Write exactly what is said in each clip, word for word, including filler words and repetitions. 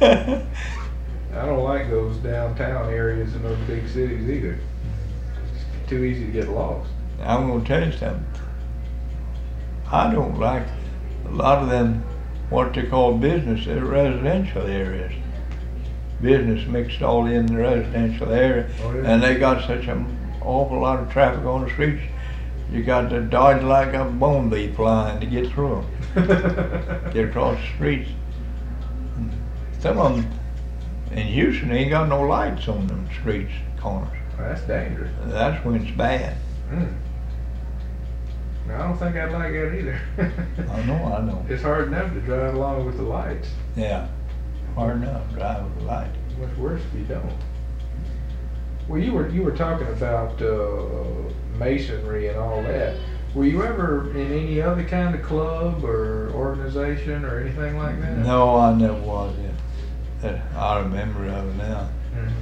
I don't like those downtown areas in those big cities either. It's too easy to get lost. I'm gonna tell you something. I don't like a lot of them, what they call business, they're residential areas. Business mixed all in the residential area, Oh, yeah. and they got such an awful lot of traffic on the streets. You got to dodge like a bone bee flying to get through them, get across the streets. Some of them in Houston ain't got no lights on them streets corners. Well, that's dangerous. That's when it's bad. Mm. No, I don't think I'd like that either. I know, I know. It's hard enough to drive along with the lights. Yeah, hard enough drive with the light. Much worse if you don't. Well, you were you were talking about uh, masonry and all that. Were you ever in any other kind of club or organization or anything like that? No, I never was in. That I remember of it now. Mm-hmm.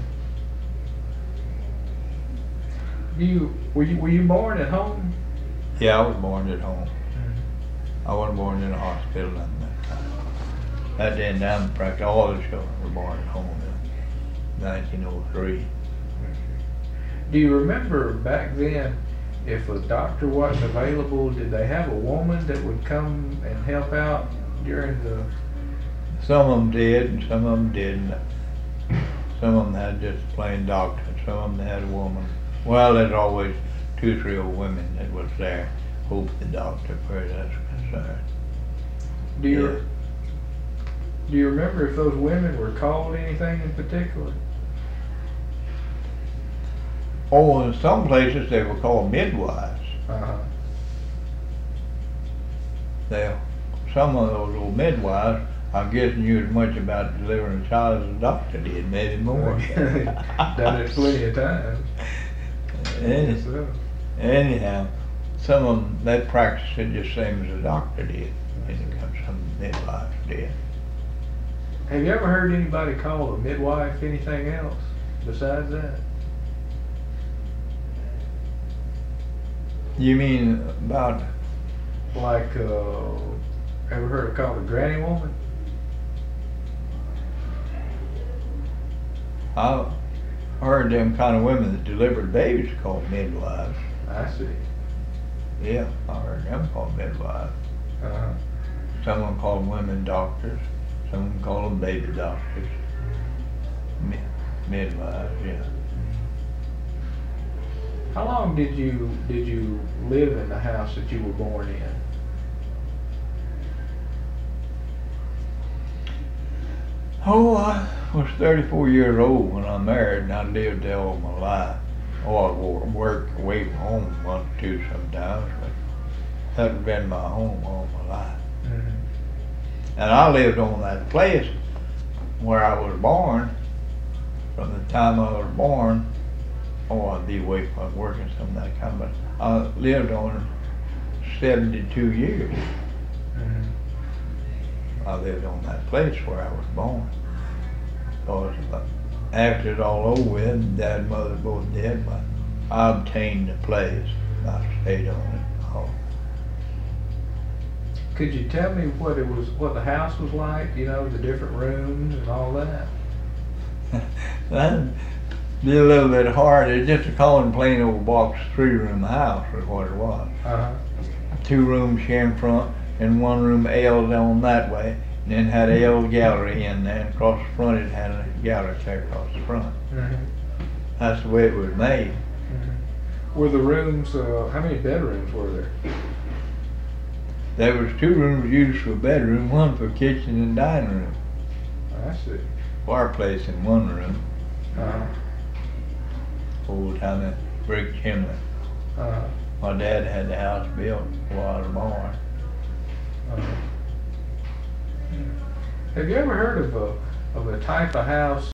You were you were you born at home? Yeah, I was born at home. Mm-hmm. I wasn't born in a hospital at that time. That then down practically all the children were born at home in nineteen oh three. Do you remember back then, if a doctor wasn't available, did they have a woman that would come and help out during the? Some of them did, and some of them didn't. Some of them had just plain doctor. Some of them had a woman. Well, there's always two, three old women that was there, hope the doctor, for that's concerned. Do you Yeah. do you remember if those women were called anything in particular? Oh, in some places they were called midwives. Uh-huh. They, some of those old midwives, I guess, knew as much about delivering a child as the doctor did, maybe more. Done it plenty of times. Any, Yes, sir. anyhow, some of them, they practiced it just same as the doctor did. And some midwives did. Have you ever heard anybody call a midwife anything else besides that? You mean about, Like, uh, ever heard of called a granny woman? I heard them kind of women that delivered babies called midwives. I see. Yeah, I heard them called midwives. Uh-huh. Some of them call them women doctors. Some of them call them baby doctors. Mi- midwives, yeah. How long did you did you live in the house that you were born in? Oh, I was thirty-four years old when I married, and I lived there all my life. Oh, I wo- worked away from home one or two sometimes, but that's been my home all my life. Mm-hmm. And I lived on that place where I was born. From the time I was born, oh, I'd be away from working some of that kind, but I lived on it seventy-two years. Mm-hmm. I lived on that place where I was born. Because after it all over with, Dad and Mother both dead, but I obtained the place. I stayed on it. Oh. Could you tell me what it was, what the house was like? You know, the different rooms and all that. That'd be a little bit hard. It's just a common plain old box three-room house was what it was. Uh-huh. Two rooms here in front and one room L'd on that way, and then had a L gallery in there, and across the front it had a gallery there across the front. Mm-hmm. That's the way it was made. Mm-hmm. Were the rooms, uh, how many bedrooms were there? There was two rooms used for a bedroom, one for kitchen and dining room. I see. Fireplace in one room, Uh-huh. old time brick chimney. Uh-huh. My dad had the house built while I was born. Uh-huh. Have you ever heard of a of a type of house